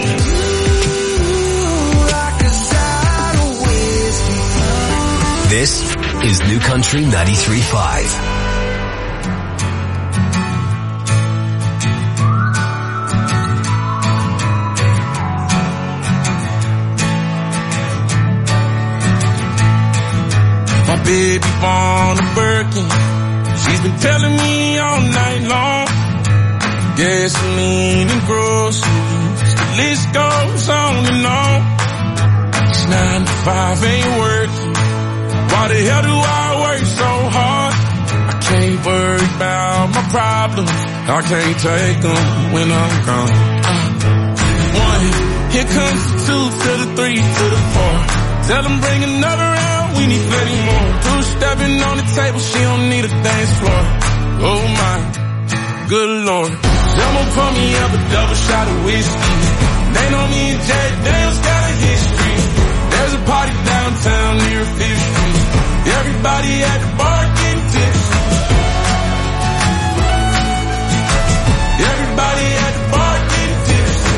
Ooh, like a shot of whiskey. This is New Country 93.5. Baby born a Birkin. She's been telling me all night long. Gasoline and groceries, the list goes on and on. It's 9 to 5, ain't working. Why the hell do I work so hard? I can't worry about my problems. I can't take them when I'm gone. 1, here comes the 2 to the 3 to the 4. Tell them bring another round, we need plenty more. 2 stepping on the table, she don't need a dance floor. Oh my, good lord. Someone pour me up a double shot of whiskey. They know me and Jay Daniels got a history. There's a party downtown near 5th Street. Everybody at the bar getting tipsy. Everybody at the bar getting tipsy.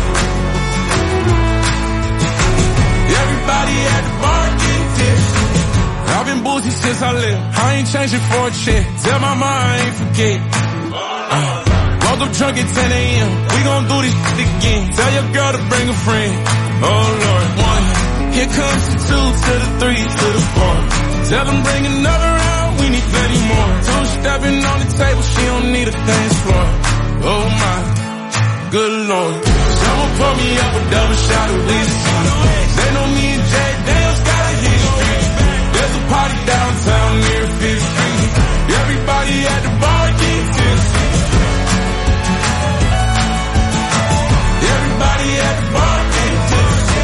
Everybody at the bar getting tipsy. I've been boozy since I left. I ain't changing for a check. Tell my mom I ain't forget. Woke up drunk at 10 a.m. We gon' do this shit again. Tell your girl to bring a friend. Oh Lord. 1, here comes the 2 to the 3 to the 4. Tell them bring another round, we need plenty more. 2 stepping on the table, she don't need a dance floor. Oh my, good lord. Someone pour me up a double shot of whiskey. They know me and Jay Daniels got a history. There's a party downtown near 5th Street. Everybody at the bar getting tipsy. Everybody at the bar getting tipsy.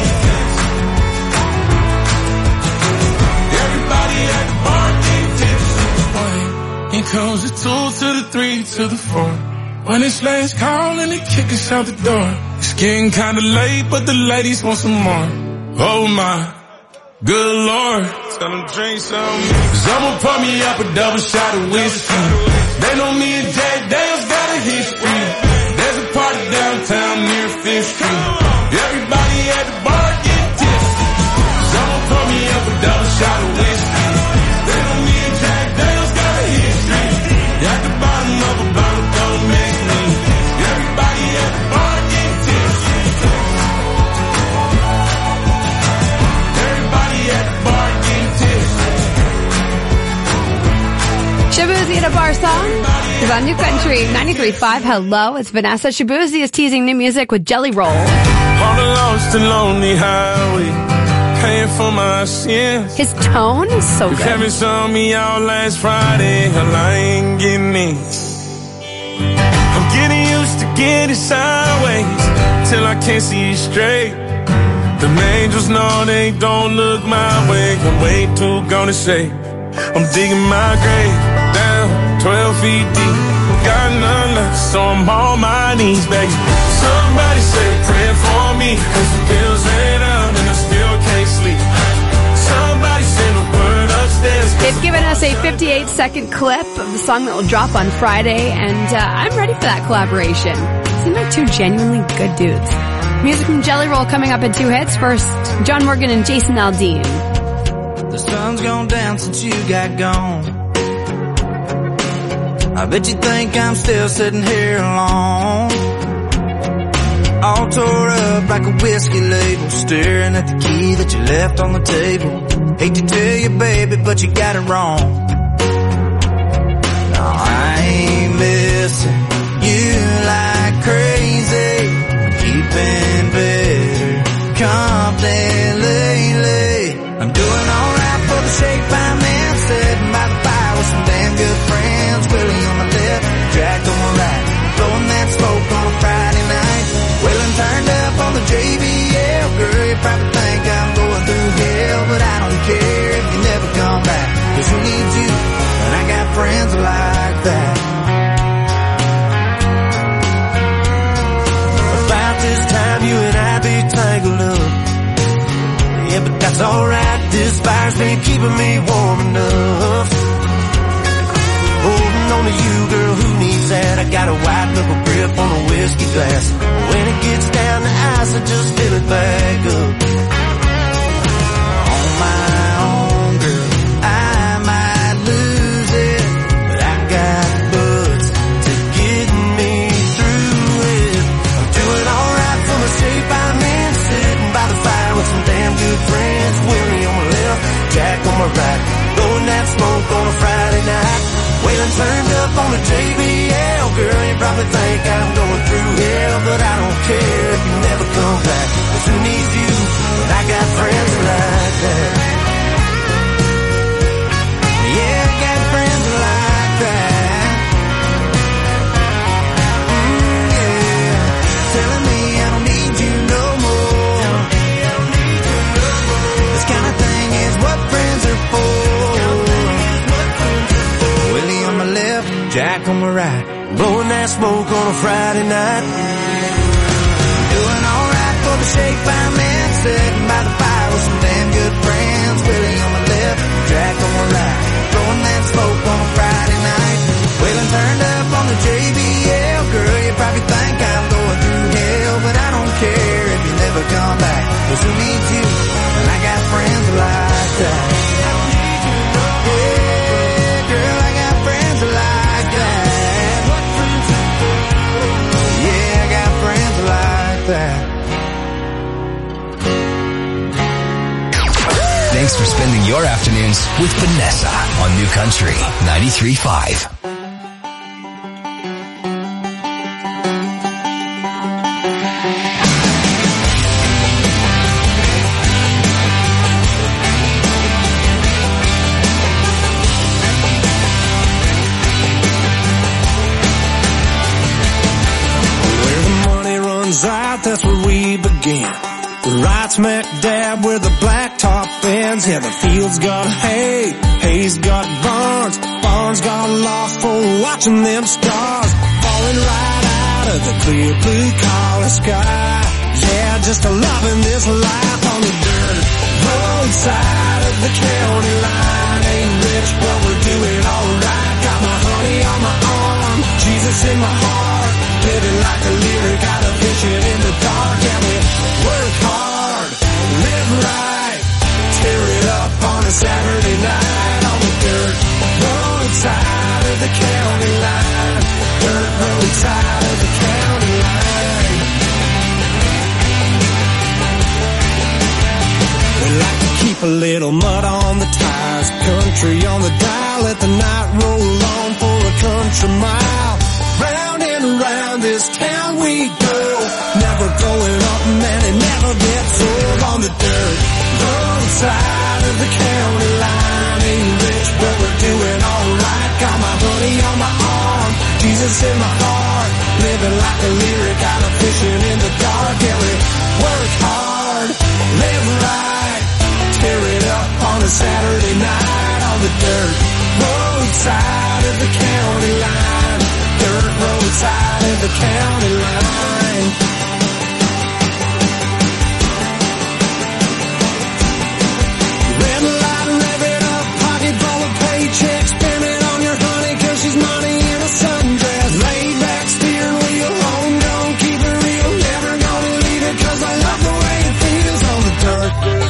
Everybody at the bar getting tipsy. Here comes the 2 to the 3 to the 4. When it's last call and they kick us out the door. It's getting kinda late, but the ladies want some more. Oh my, good lord. Tell them drink some. Someone pour me up a double shot of whiskey. They know me and Jay Daniels got a history. There's a party downtown near 5th Street. Everybody at the bar getting tipsy. Someone pour me up a double shot of whiskey. They know me and Jay Daniels got a history. At the bottom of a bottle. song is on New Country 93.5. Hello, it's Vanessa. Shabuzi is teasing new music with Jelly Roll. On a lost and lonely highway, paying for my sins. His tone is so good. Kevin saw me out last Friday, hell, I ain't getting in. I'm getting used to getting sideways till I can't see straight. The angels know they don't look my way. I'm way too gonna say I'm digging my grave down 12 feet deep. Got none left, so I'm on my knees, baby. Somebody say pray for me, 'cause the bills ain't up and I still can't sleep. Somebody say the word upstairs. They've given us a 58-second clip of the song that will drop on Friday, and I'm ready for that collaboration. Seem like two genuinely good dudes. Music from Jelly Roll coming up in 2 hits. First, John Morgan and Jason Aldean. The sun's gone down since you got gone. I bet you think I'm still sitting here alone, all tore up like a whiskey label, staring at the key that you left on the table. Hate to tell you, baby, but you got it wrong. No, I ain't missing you like crazy, keeping better company lately. I'm doing alright for the shape I'm in, sitting by the fire with some damn good friends. Willie on my left, Jack on my right, blowing that smoke on a Friday night. Wailing turned up on the JBL, girl, you probably think I'm going through hell, but I don't care if you never come back, 'cause who needs you, and I got friends like that. About this time you and I be tangled up, yeah, but that's alright, this fire's been keeping me warm enough. Holding on to you, girl, who needs that? I got a wide knuckle grip on a whiskey glass. When it gets down to ice, I just fill it back up. On my own, girl, I might lose it, but I got boots to get me through it. I'm doing alright for the shape I'm in, sitting by the fire with some damn good friends. Willie on my left, Jack on my right, blowing that smoke on a Friday night. Wailing turned up on the JBL, girl, you probably think I'm going through hell, but I don't care if you never come back, 'cause who needs you, and I got friends like that. Yeah, I got friends like that. Yeah, telling me I don't need you no more. This kind of thing is what friends are for. Jack on my right, blowing that smoke on a Friday night. Doing alright for the shape I'm in, sitting by the fire with some damn good friends. Willie on my left, Jack on my right, blowing that smoke on a Friday night. Wailing turned up on the JBL, girl, you probably think I'm going through hell, but I don't care if you never come back, 'cause who needs you, and I got friends like that. Yeah, girl, I got friends like that. Thanks for spending your afternoons with Vanessa on New Country 93.5. That's where we begin. Right smack dab where the blacktop ends. Yeah, the field's got hay, hay's got barns, barns got lost for watching them stars falling right out of the clear blue collar sky. Yeah, just a loving this life on the dirt roadside of the county line. Ain't rich, but we're doing alright. Got my honey on my arm, Jesus in my heart. Living like a lyric out of Vision in the dark. Yeah, we work hard, live right, tear it up on a Saturday night on the dirt roadside of the county line. Dirt roadside of the county line. We like to keep a little mud on the tires, country on the dial, let the night roll on for a country mile. Round and around this town we go. Never going up, man, it never gets old. On the dirt roadside of the county line. Ain't rich, but we're doing alright. Got my honey on my arm, Jesus in my heart. Living like a lyric out of Fishing in the Dark. Yeah, we work hard, live right, tear it up on a Saturday night. On the dirt roadside of the county line. Dirt roadside of the county line. Red light, rev it up, pocket full of paychecks. Spend it on your honey, cause she's money in a sundress. Laid back, steering wheel, home gone, keep it real. Never gonna leave it, cause I love the way it feels on the dirt.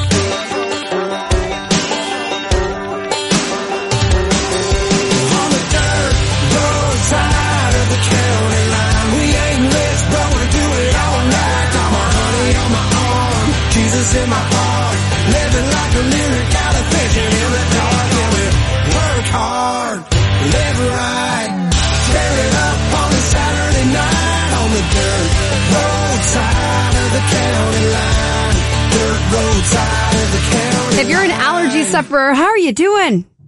On the dirt roadside of the county line. We ain't rich, but we do it all night. Got my honey on my arm, Jesus in my heart. Living like a lyric out of Fishing in the Dark. Yeah, we work hard, live right, tear it up on a Saturday night. On the dirt roadside of the county line. Dirt roadside of the county line. If you're an allergy sufferer, how are you doing?